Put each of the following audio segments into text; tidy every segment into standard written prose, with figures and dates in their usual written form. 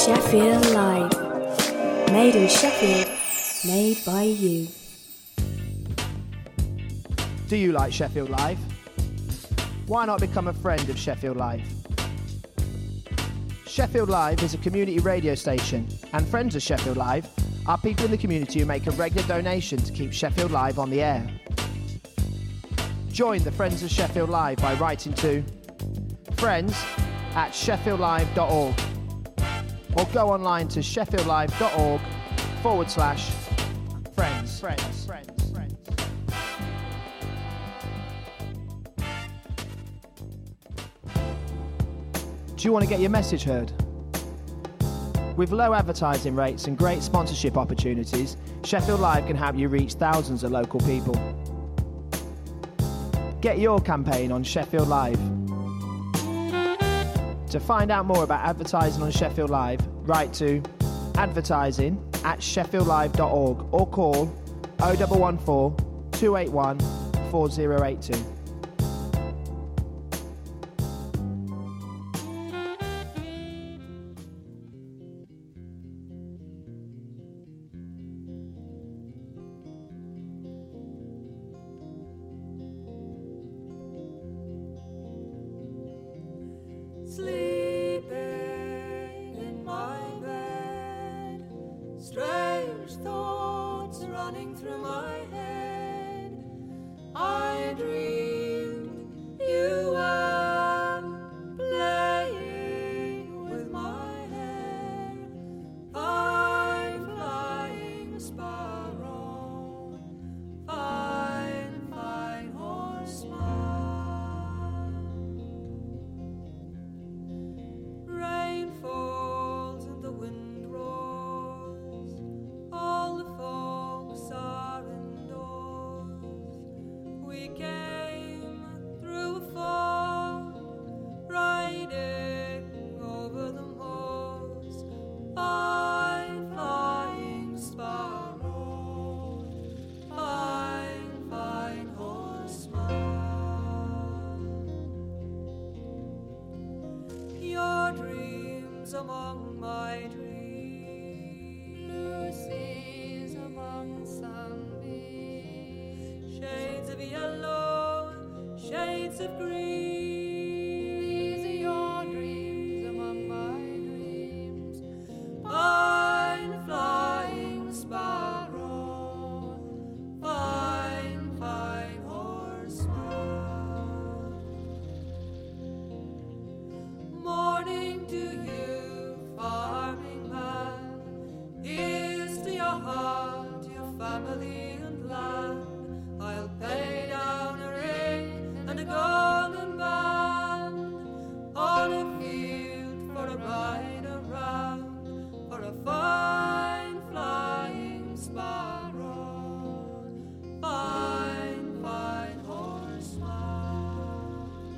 Sheffield Live. Made in Sheffield, made by you. Do you like Sheffield Live? Why not become a friend of Sheffield Live? Sheffield Live is a community radio station, and friends of Sheffield Live are people in the community who make a regular donation to keep Sheffield Live on the air. Join the Friends of Sheffield Live by writing to friends@sheffieldlive.org or go online to sheffieldlive.org/friends. Do you want to get your message heard? With low advertising rates and great sponsorship opportunities, Sheffield Live can help you reach thousands of local people. Get your campaign on Sheffield Live. To find out more about advertising on Sheffield Live, write to advertising@sheffieldlive.org or call 0114 281 4082. Sleeping in my bed, strange thoughts running through my head. I dreamed you were playing with my hair. Fine flying sparrow, fine, fine horseman. Rain falls and the wind roars. All the folks are indoors. We came through a fog, riding over the moors. Fine flying sparrow, fine, fine horseman. Your dreams among my dreams. Lucy's among sunbeams. Shades of yellow, shades of green. These are your dreams among my dreams. Fine flying sparrow, fine, fine horseman. Morning to you, farming man. Here's to your heart, your family and land. I'll pay down a ring and a golden band on a field for a ride around, for a fine flying sparrow, fine, fine horseman.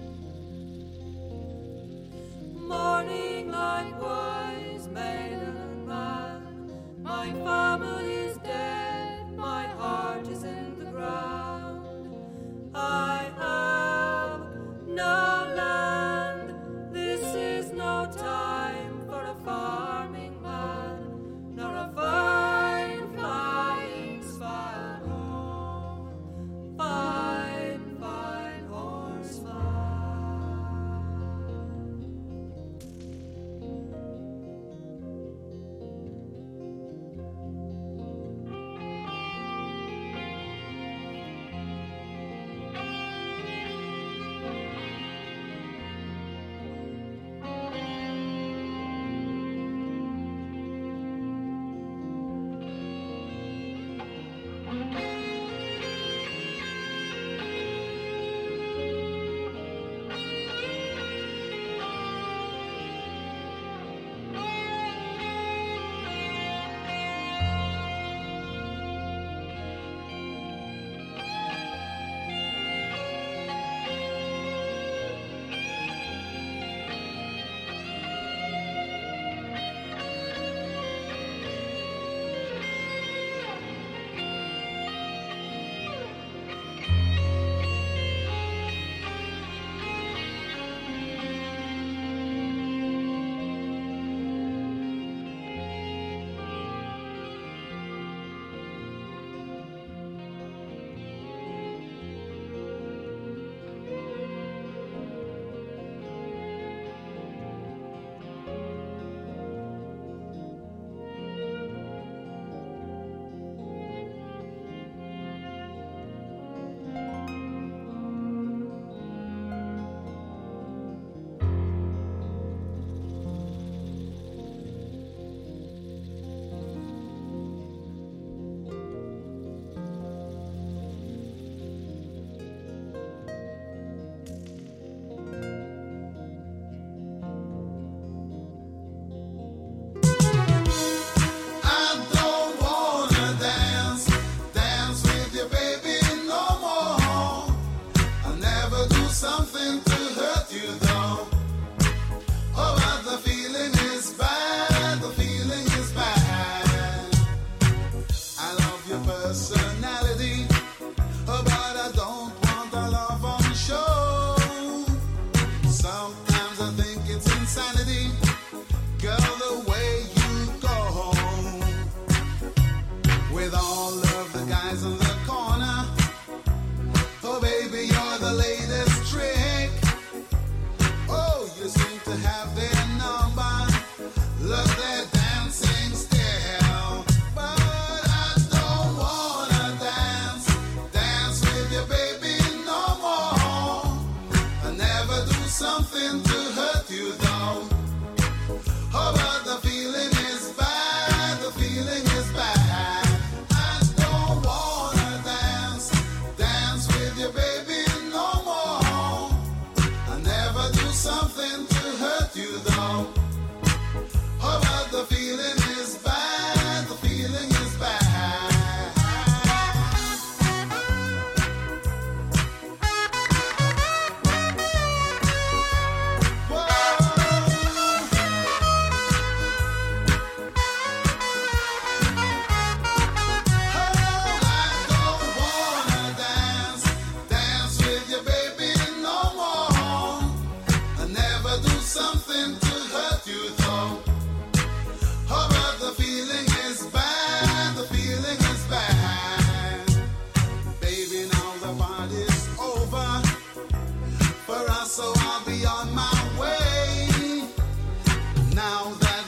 Morning likewise, maiden and man. My family's dead, my heart is in the ground. I have no land, this is no time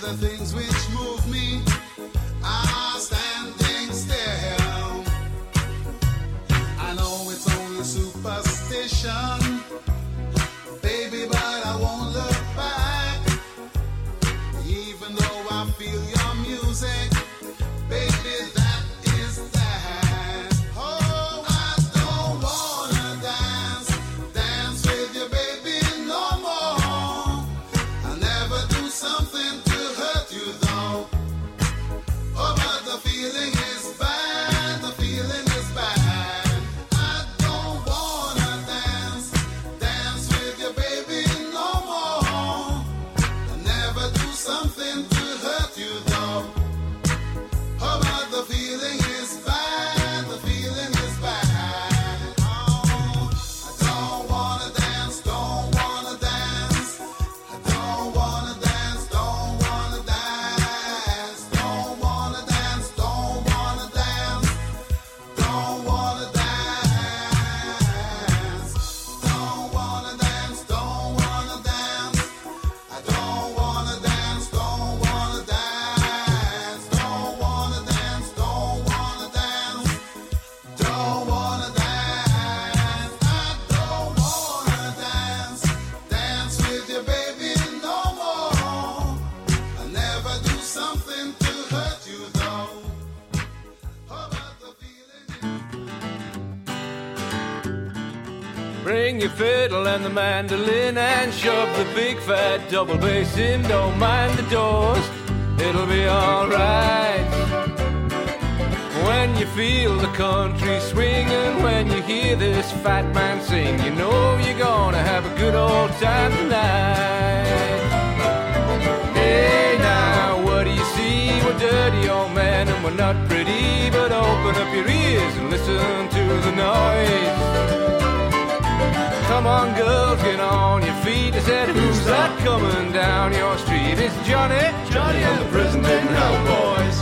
the things which move me are standing still. I know it's only superstition, baby, but I won't look back. Even though I feel your music, baby, that is that. Oh, I don't wanna dance with you, baby, no more. I'll never do something to hurt you, though. Oh, but the feeling is bad, the feeling is bad. I don't wanna dance with you, baby, no more. I'll never do something to hurt you, though. Oh, but the feeling is bad, the feeling is bad. Oh, I don't wanna dance, don't wanna dance. I don't wanna dance, don't wanna dance. Don't wanna dance, don't wanna dance. Don't wanna dance. Don't wanna dance, don't wanna dance. I don't wanna dance, don't wanna dance. Don't wanna dance, don't wanna dance. Don't wanna dance. I don't wanna dance with you, baby, no more. I'll never do something to hurt you, though. Oh, but the feeling Bring your fiddle and the mandolin and shove the big fat double bass in. Don't mind the doors, it'll be alright. When you feel the country swing and when you hear this fat man sing, you know you're gonna have a good old time tonight. Hey now, what do you see? We're dirty old men and we're not pretty, but open up your ears and listen to the noise. Come on, girls, get on your feet. I said, who's that coming down your street? It's Johnny, Johnny and the Prison Didn't Help Boys.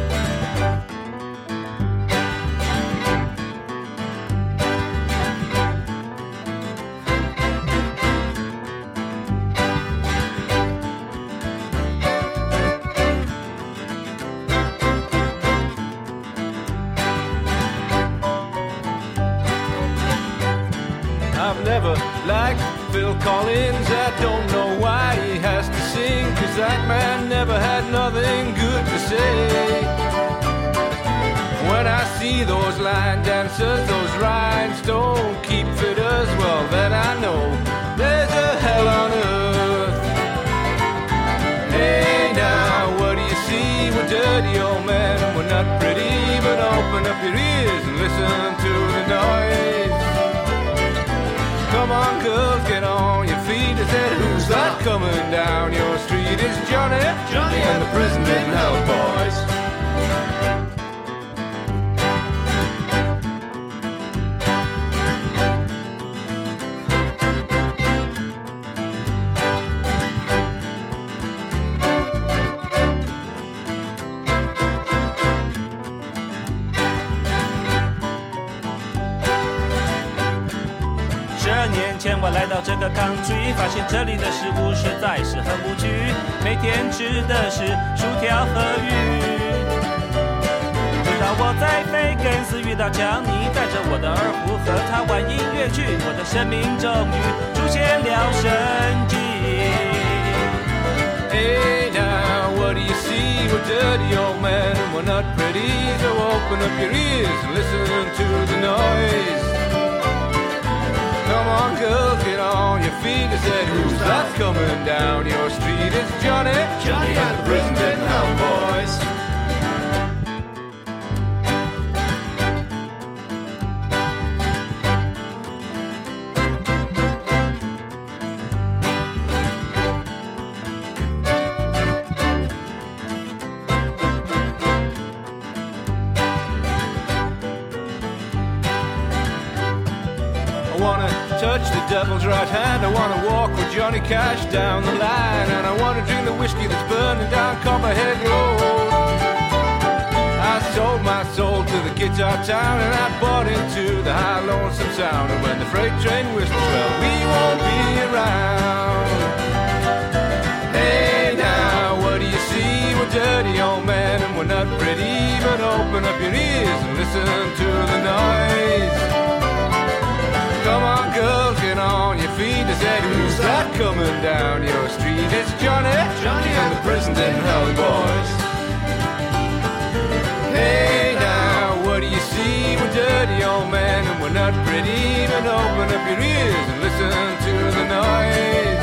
I've never liked Phil Collins. I don't know why he has to sing, 'cause that man never had nothing good to say. When I see those line dancers, those rhinestone keep fitters, well then I know there's a hell on earth. Hey now, what do you see? We're dirty old men and we're not pretty, but open up your ears and listen to the noise. Come on, girls, get on your feet. I said, who's that coming down your street? It's Johnny, Johnny and the Prison Didn't Help Boys. 12年前我来到这个 country， 发现这里的食物实在是很无趣，每天吃的是薯条和鱼。直到我在菲根斯遇到强尼，带着我的二胡和他玩音乐剧，我的生命终于出现了生机。 Hey now, what do you see? We're dirty old men and we're not pretty, so open up your ears and listen to the noise. Come on, girls, get on your feet. I said, who's that coming down your street? It's Johnny, Johnny and the Prison Didn't Help Boys. I wanna touch the devil's right hand. I wanna walk with Johnny Cash down the line, and I wanna drink the whiskey that's burning down Copperhead Road. I sold my soul to the guitar town, and I bought into the high lonesome sound. And when the freight train whistles, well, we won't be around. Hey now, what do you see? we're not pretty, but open up your ears and listen to the noise. Come on, girls, get on your feet. I said, who's that coming down your street? It's Johnny, Johnny and the Prison in Hell Boys. Hey now, what do you see? We're dirty old men and we're not pretty, but open up your ears and listen to the noise.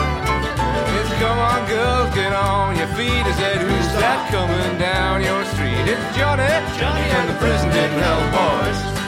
It's come on, girls, get on your feet. I said, who's that coming down your street? It's Johnny, Johnny and the Prison in Hell Boys.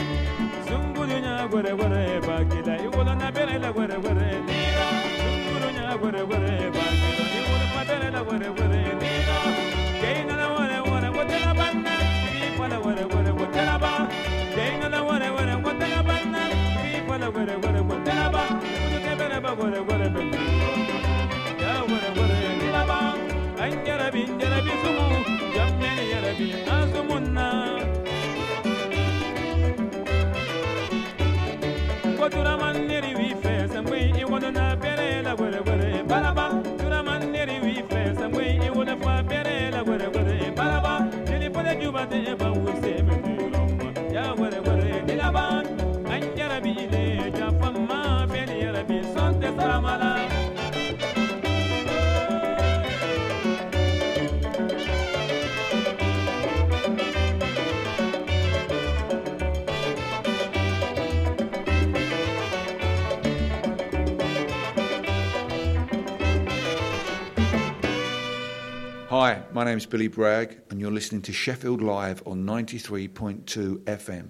were were bagida iwola na bere la were were lira sunguru Hi, my name's Billy Bragg, and you're listening to Sheffield Live on 93.2 FM.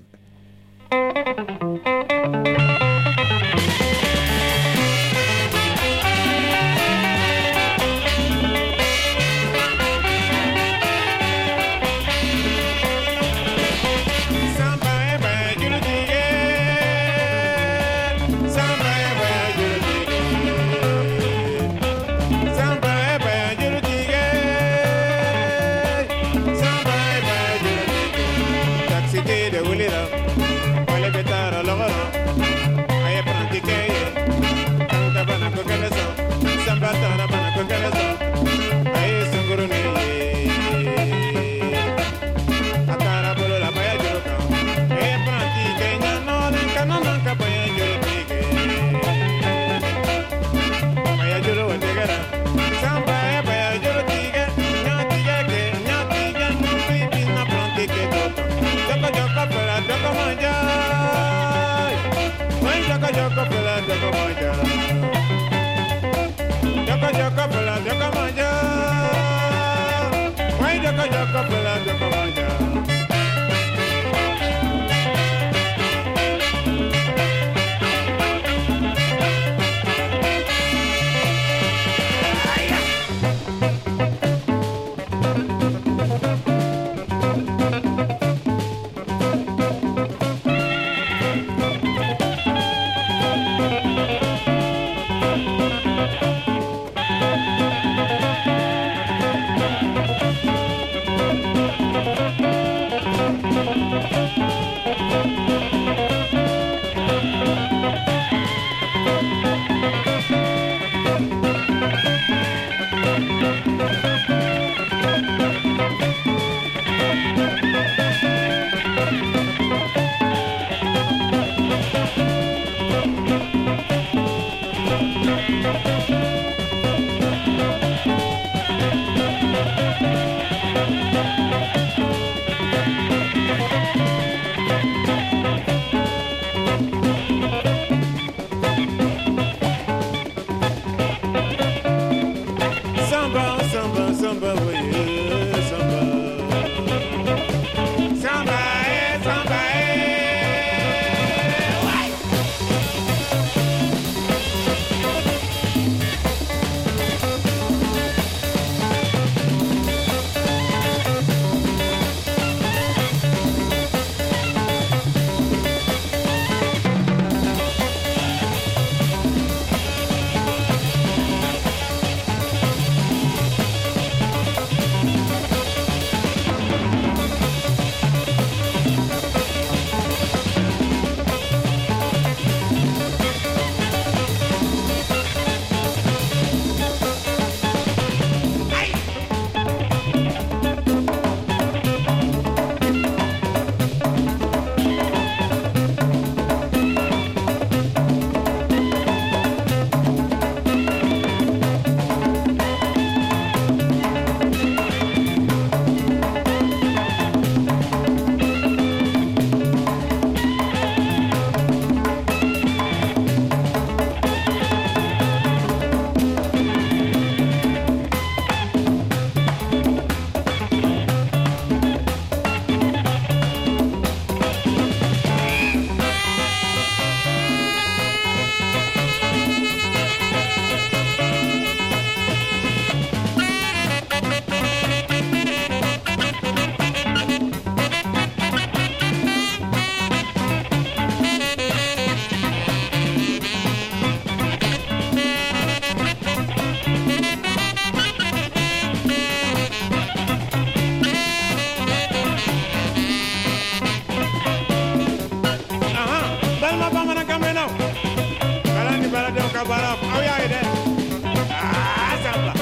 Kabara, how are you there? Ah, samba.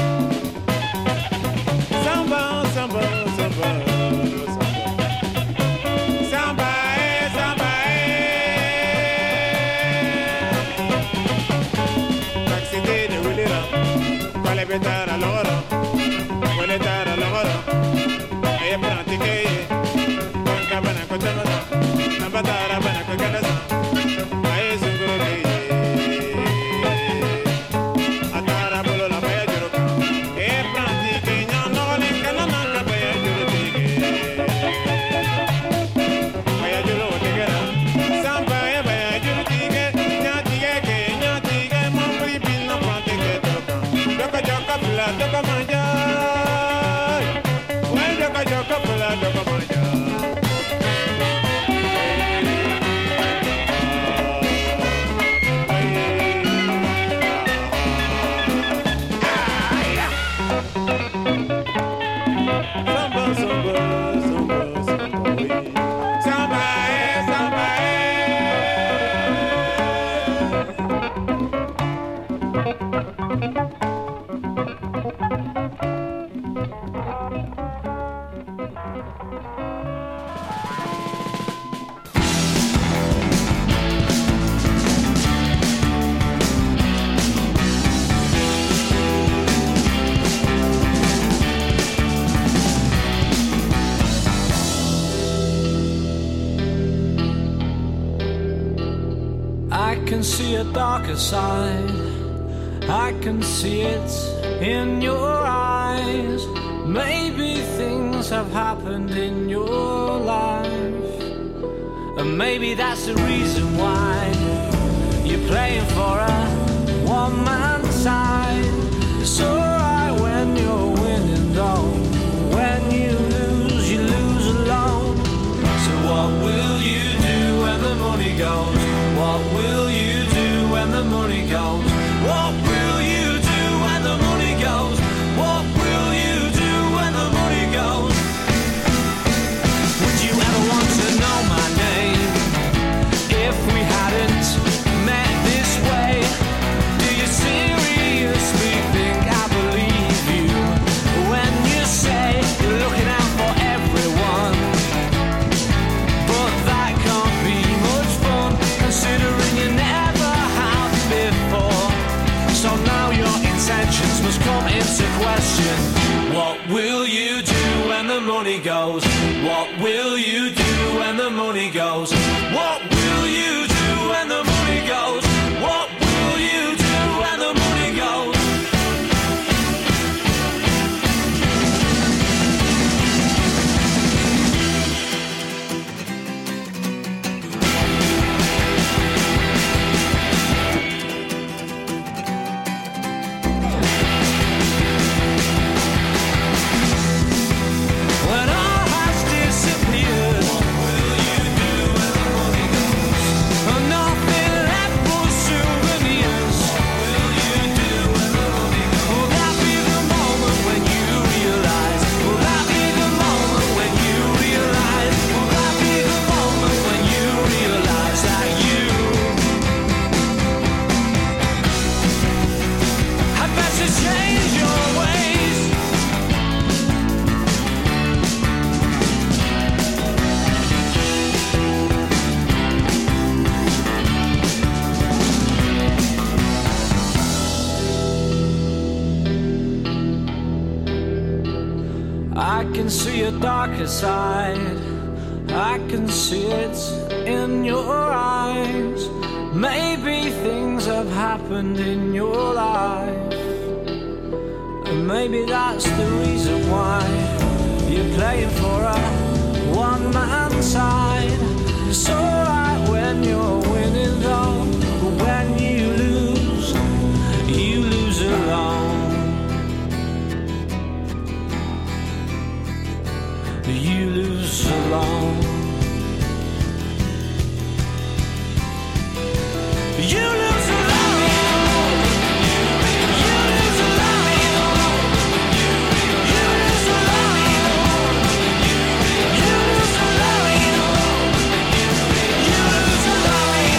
Samba, samba, samba, samba. Samba, samba, taxi de Willira, Palabetara Lora, Walletara Lora, I am not decay, Cabana Cotamana, Nabatara Banacagaza, I is a good day. Darker side, I can see it in your eyes. Maybe things have happened in your life, and maybe that's the reason why you're playing for a one-man side. It's alright when you're winning though, when you lose alone. So what will you do when the money goes? What will you do when the money goes? What will you do when the money goes? What will you do when the money goes? Would you ever want to know my name if we hadn't met this way? Do you seriously think I believe you when you say you're looking out for everyone? But that can't be much fun, considering you never have before. So now your intentions must come into question. What will you do when the money goes? What will you do when the money goes? What will you do when the money goes? What will you do when the money goes? I can see a darker side, I can see it in your eyes. Maybe things have happened in your life, and maybe that's the reason why you're playing for a one-man side. It's alright when you're winning though, but when you lose alone. You lose alone. You lose alone. You lose alone. You lose alone. You lose alone. You lose alone.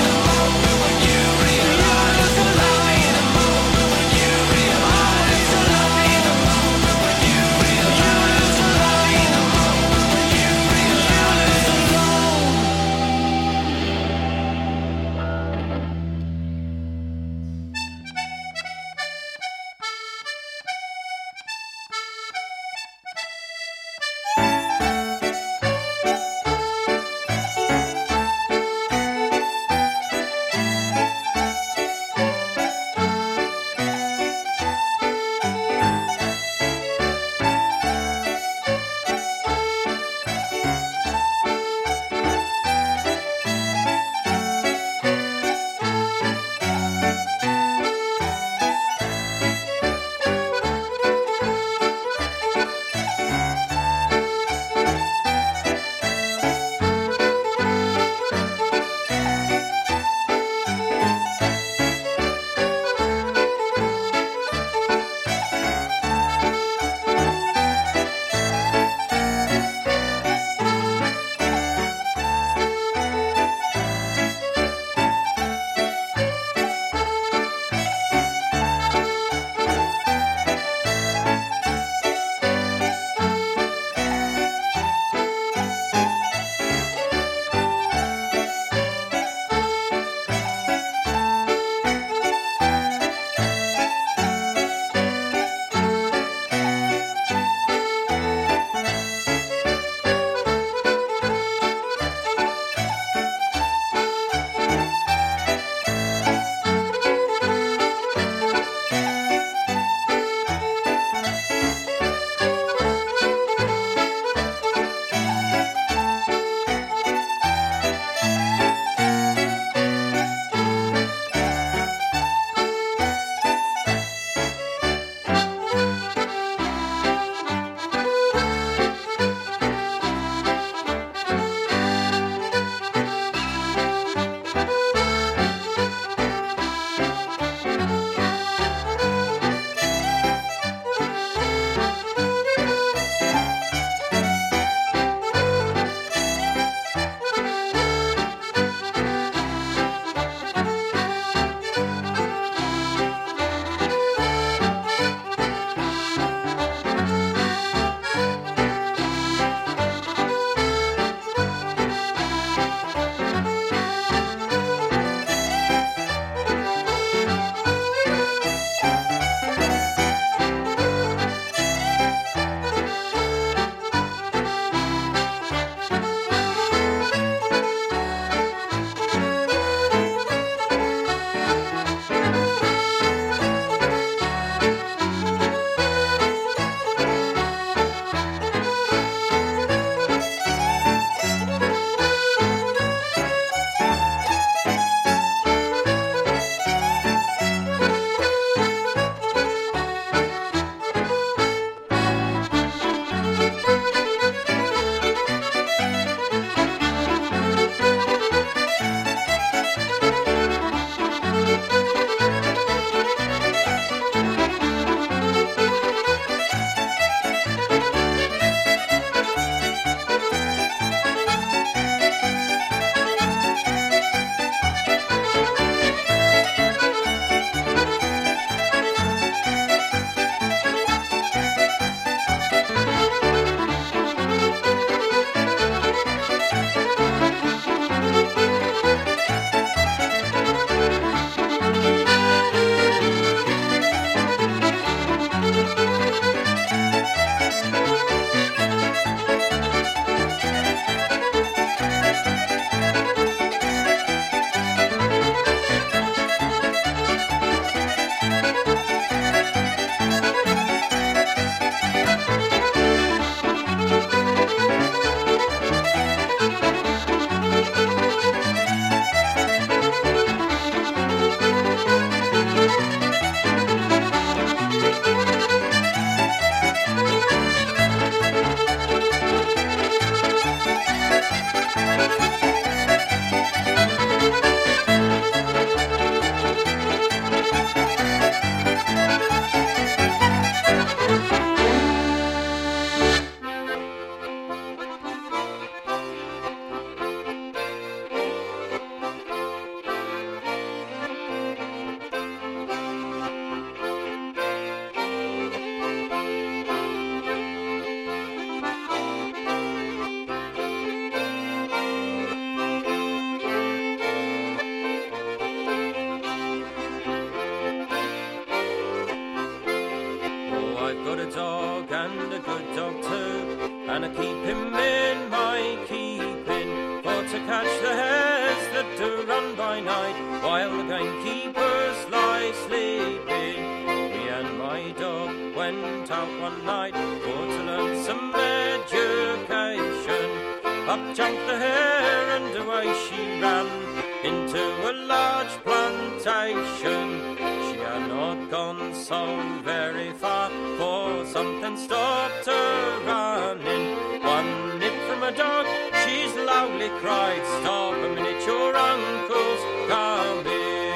went out one night for to learn some education. Up jumped the hare and away she ran into a large plantation. She had not gone so very far, for something stopped her running. One nip from a dog, she's loudly cried, "Stop a minute, your uncle's coming."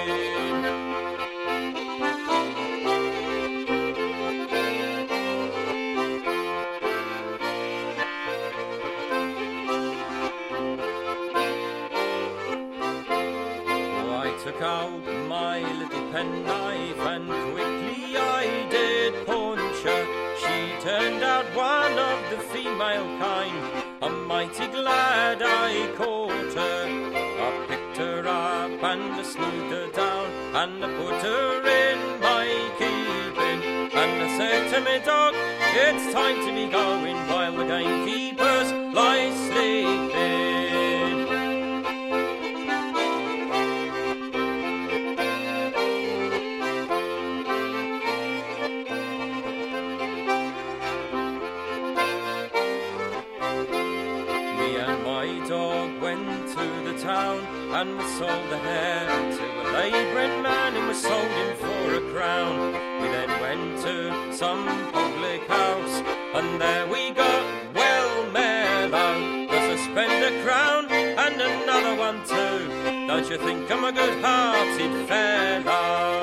Took out my little penknife and quickly I did punch her. She turned out one of the female kind. I'm mighty glad I caught her. I picked her up and I smoothed her down and I put her in my keeping. And I said to me dog, it's time to be going while the gamekeepers lie sleeping. And we sold the hare to a labouring man and we sold him for a crown. We then went to some public house and there we got well mellow. 'Cause I spent a crown and another one too. Don't you think I'm a good-hearted fellow?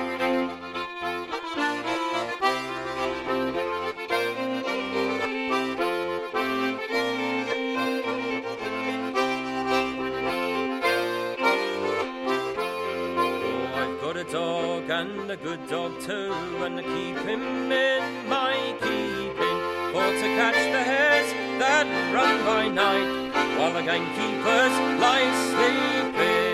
And a good dog too, and I keep him in my keeping, for to catch the hares that run by night while the gamekeepers lie sleeping.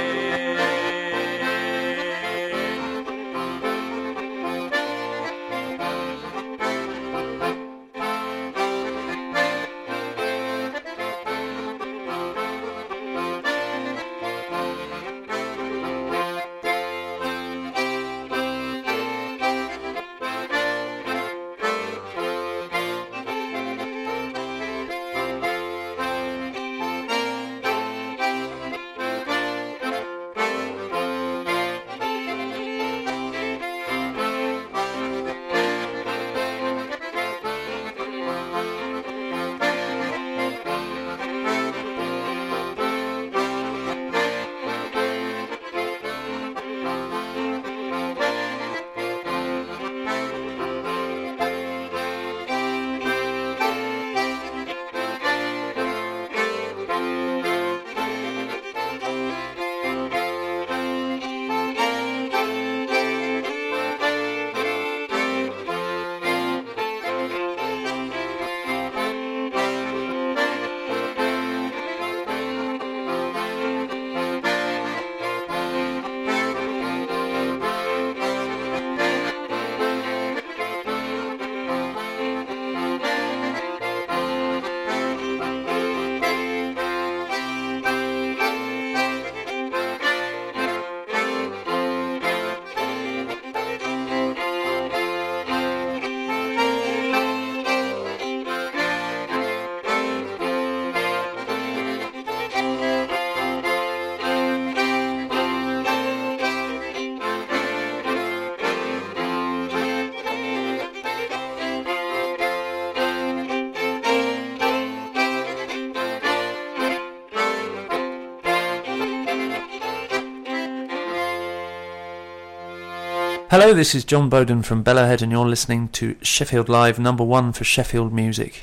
Hello, this is John Bowden from Bellahead and you're listening to Sheffield Live, #1 for Sheffield music.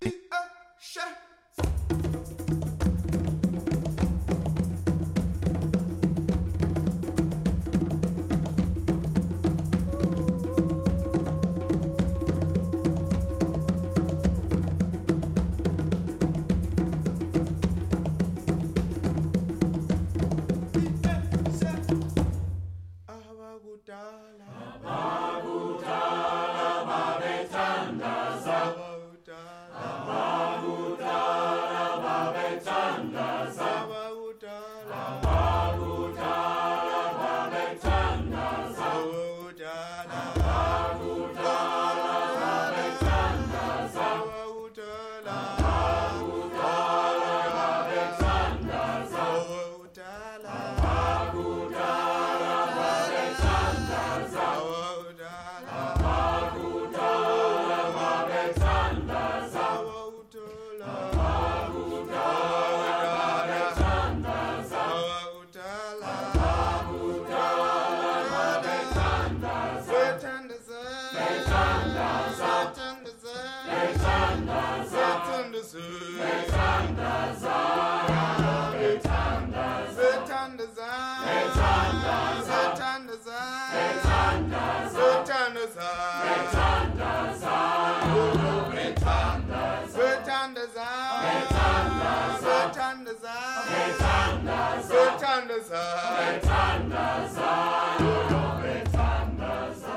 Betandaza, Betandaza, yo Betandaza.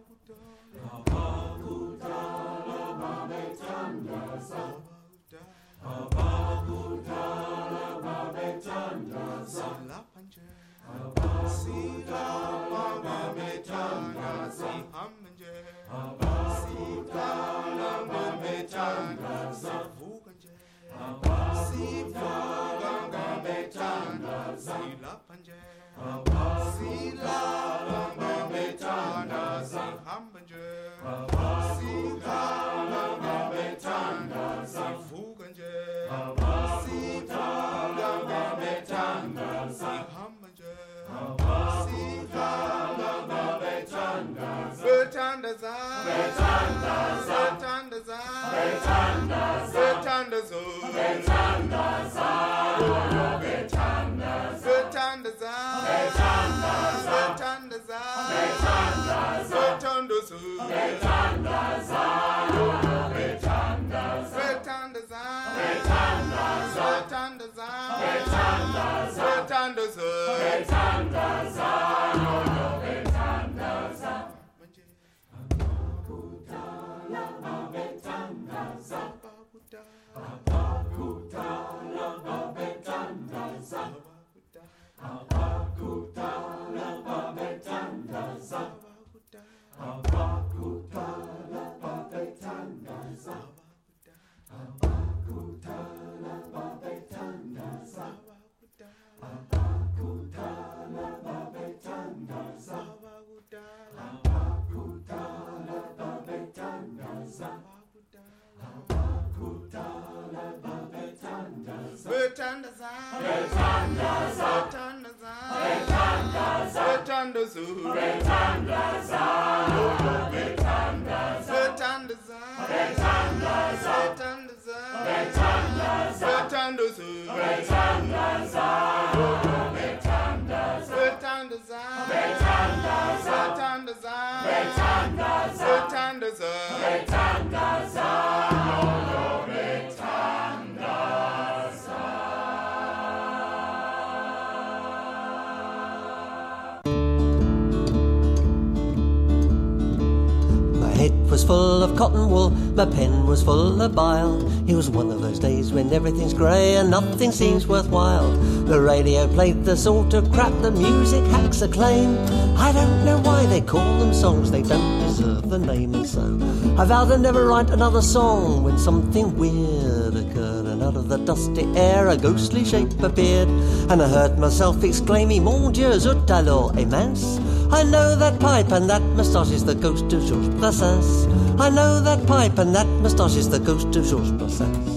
Full of cotton wool, my pen was full of bile. It was one of those days when everything's grey and nothing seems worthwhile. The radio played the sort of crap the music hacks acclaim. I don't know why they call them songs, they don't deserve the name. And so I vowed to never write another song when something weird occurred, and out of the dusty air a ghostly shape appeared, and I heard myself exclaiming, Mon Dieu, zut alors, et mince, I know that pipe and that moustache is the ghost of Georges Brassens. I know that pipe and that moustache is the ghost of Georges Brassens.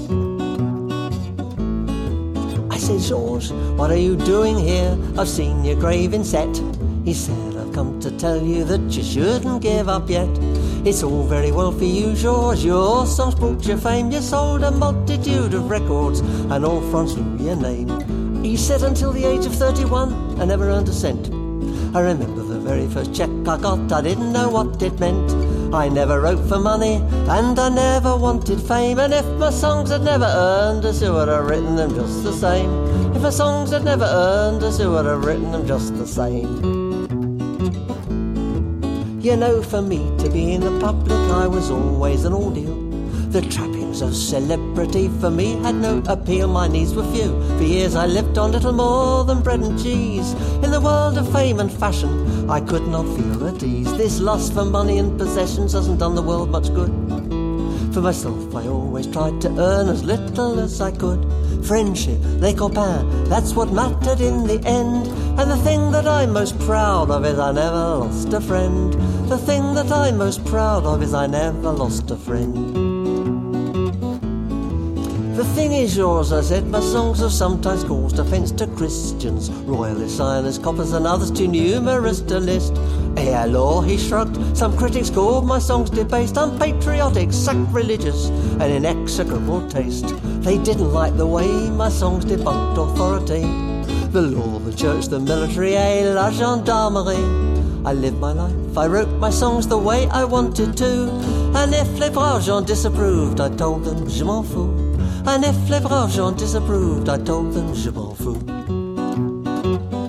I said, Georges, what are you doing here? I've seen your graving set. He said, I've come to tell you that you shouldn't give up yet. It's all very well for you, Georges. Your songs brought you fame. You sold a multitude of records, and all France knew your name. He said, until the age of 31, I never earned a cent. I remember the very first cheque I got, I didn't know what it meant. I never wrote for money, and I never wanted fame. And if my songs had never earned us, who would have written them just the same? If my songs had never earned us, who would have written them just the same? You know, for me to be in the public, I was always an ordeal. The trappings of celebrity for me had no appeal. My needs were few. For years I lived on little more than bread and cheese. In the world of fame and fashion, I could not feel at ease. This lust for money and possessions hasn't done the world much good. For myself, I always tried to earn as little as I could. Friendship, les copains, that's what mattered in the end. And the thing that I'm most proud of is I never lost a friend. The thing that I'm most proud of is I never lost a friend. The thing is yours, I said, my songs have sometimes caused offence to Christians, royalists, Zionists, coppers and others too numerous to list. Et alors, he shrugged, some critics called my songs debased, unpatriotic, sacrilegious and in execrable taste. They didn't like the way my songs debunked authority, the law, the church, the military, et la gendarmerie. I lived my life, I wrote my songs the way I wanted to, and if les braves gens disapproved, I told them je m'en fous. And if les braves gens disapproved, I told them je m'en fous.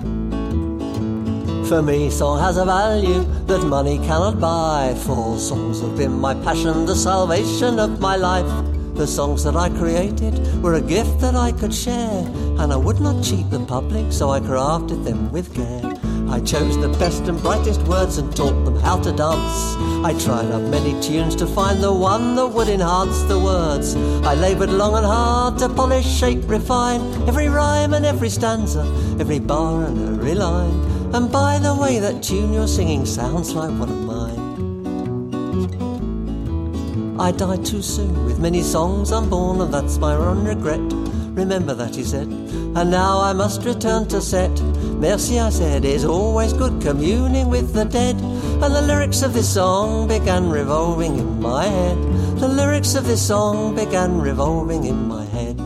For me, song has a value that money cannot buy. For songs have been my passion, the salvation of my life. The songs that I created were a gift that I could share, and I would not cheat the public, so I crafted them with care. I chose the best and brightest words and taught them how to dance. I tried out many tunes to find the one that would enhance the words. I laboured long and hard to polish, shape, refine every rhyme and every stanza, every bar and every line. And by the way, that tune you're singing sounds like one of mine. I died too soon with many songs unborn, and that's my one regret. Remember that, he said, and now I must return to set. Merci, I said, it's always good communing with the dead. And the lyrics of this song began revolving in my head. The lyrics of this song began revolving in my head.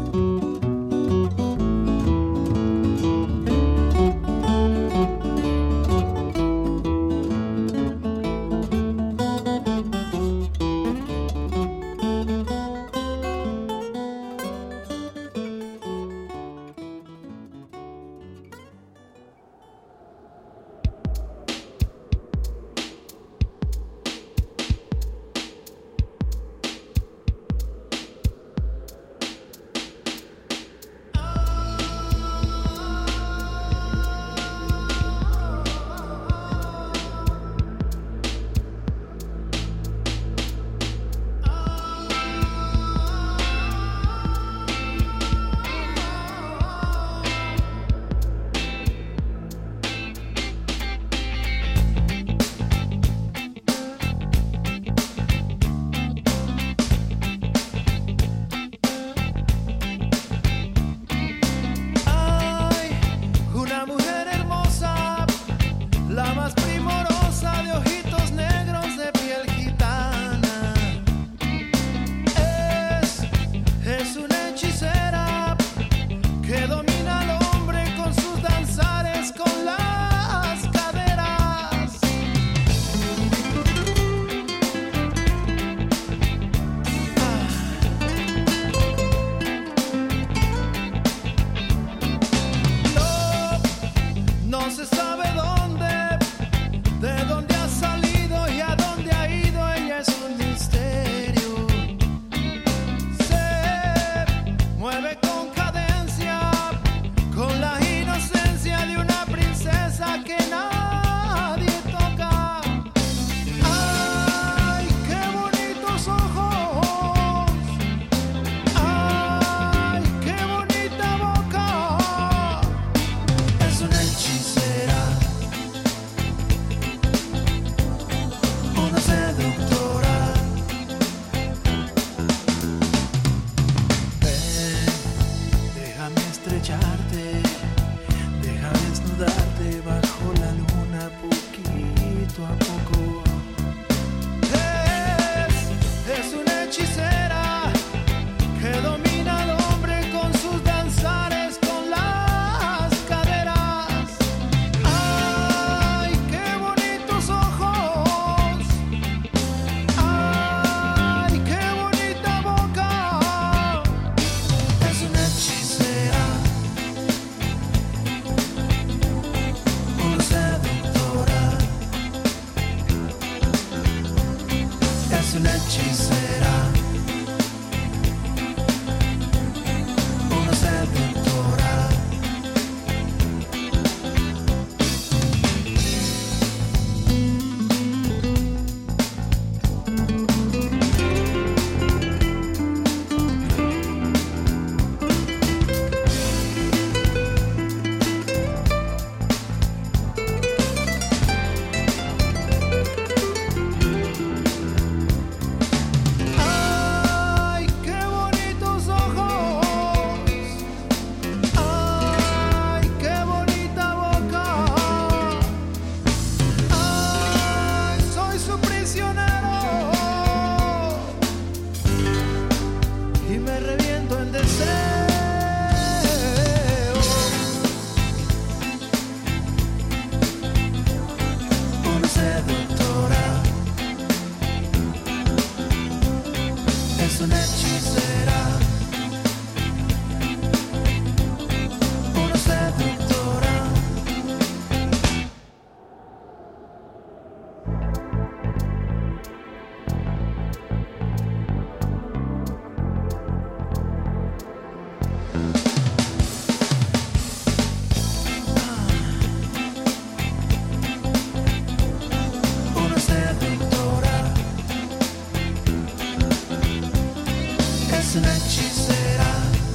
Esa noche será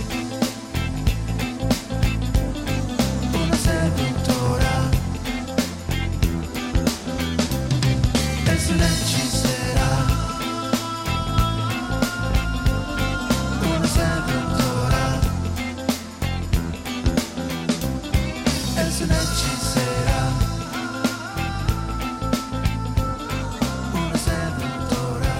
una seductora. Esa noche será una seductora. Esa noche será una seductora.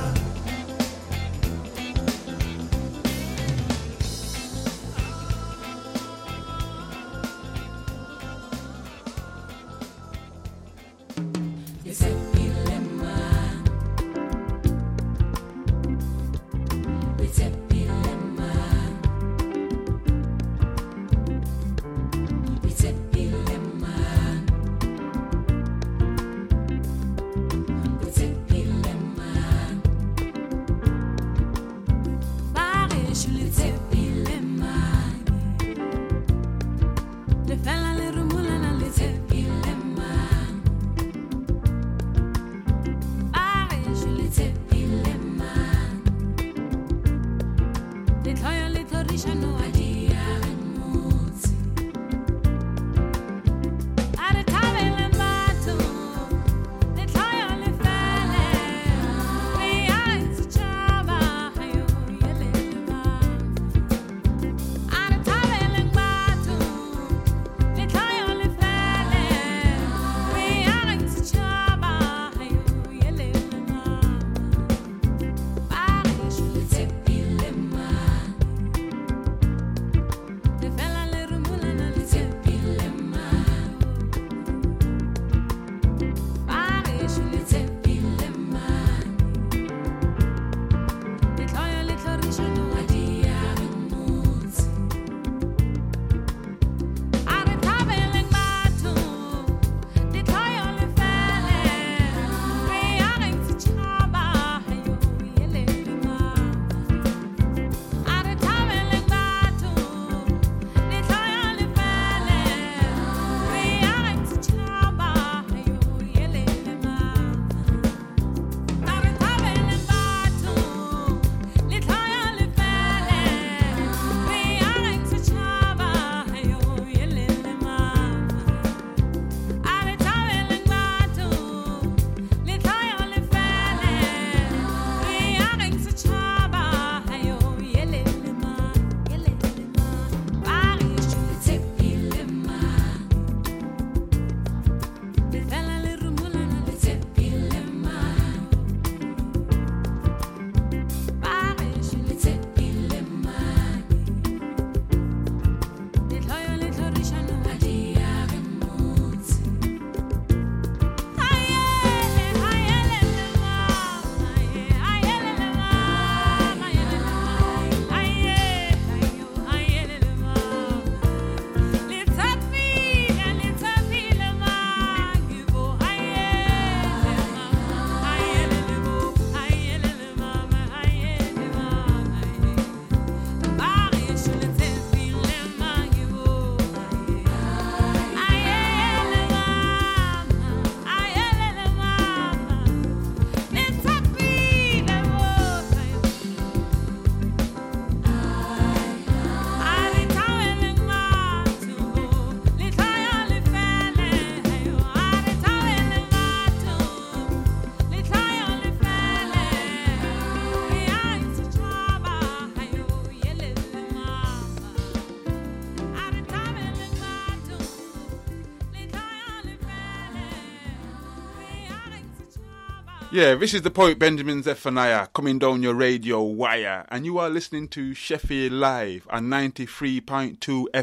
Yeah, this is the poet Benjamin Zephaniah coming down your radio wire, and you are listening to Sheffield Live on 93.2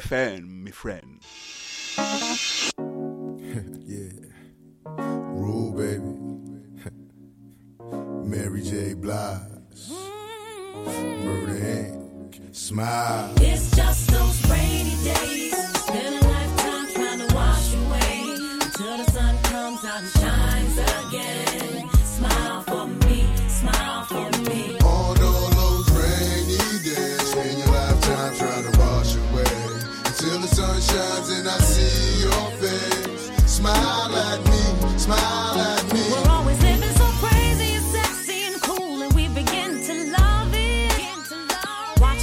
FM, my friend. Yeah. Rule, baby. Mary J. Blige. Murder Inc. Smile. It's just those rainy days. Spend a lifetime trying to wash away until the sun comes out and shines again. Smile for me, smile for me. On all those rainy days, spend your lifetime trying to wash away until the sun shines and I see your face. Smile at me, smile at me. We're always living so crazy and sexy and cool, and we begin to love it. Watch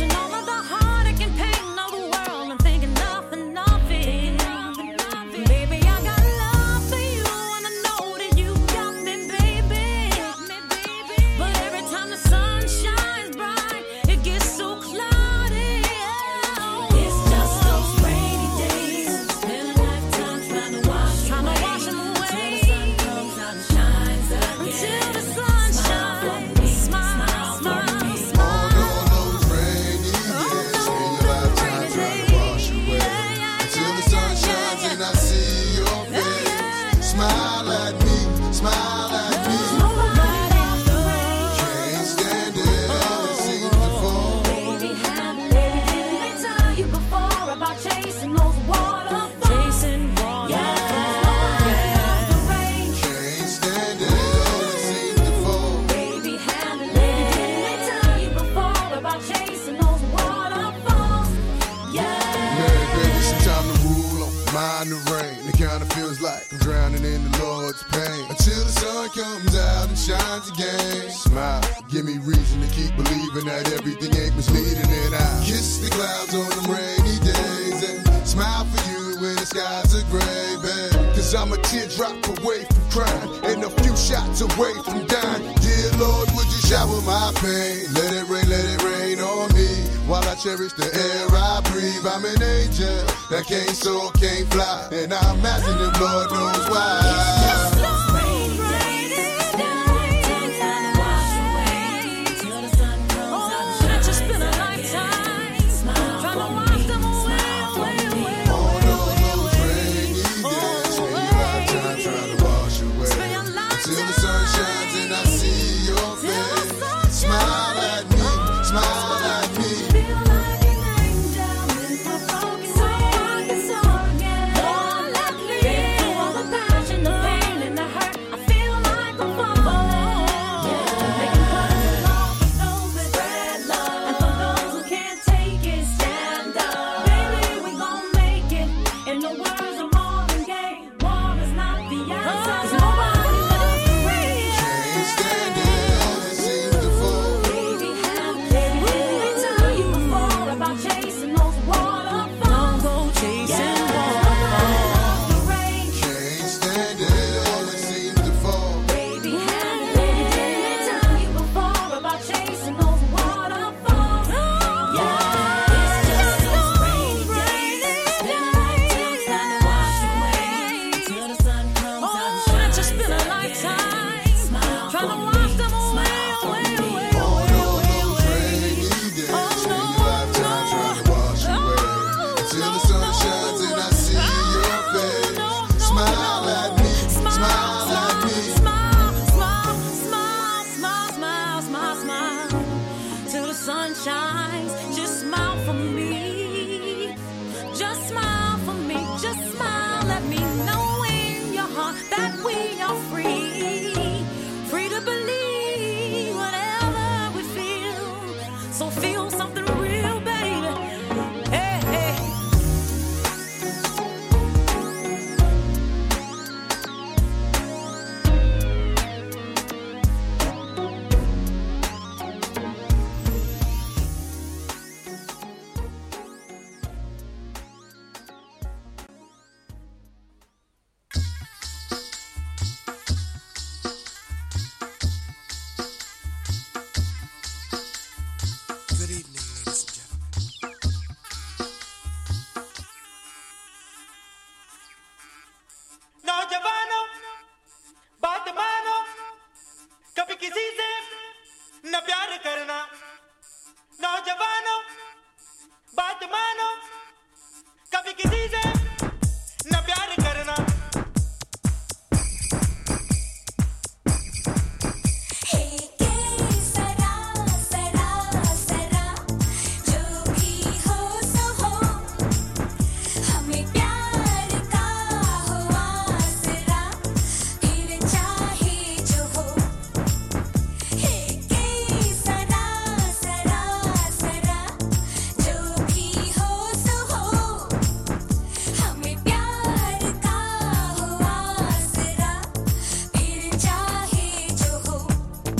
out and shines again. Smile, give me reason to keep believing that everything ain't misleading. And I kiss the clouds on them rainy days and smile for you when the skies are gray, babe. Cause I'm a teardrop away from crying and a few shots away from dying. Dear Lord, would you shower my pain? Let it rain on me while I cherish the air I breathe. I'm an angel that can't soar, can't fly, and I imagine him, Lord knows why. Till the sun shines and I see your face.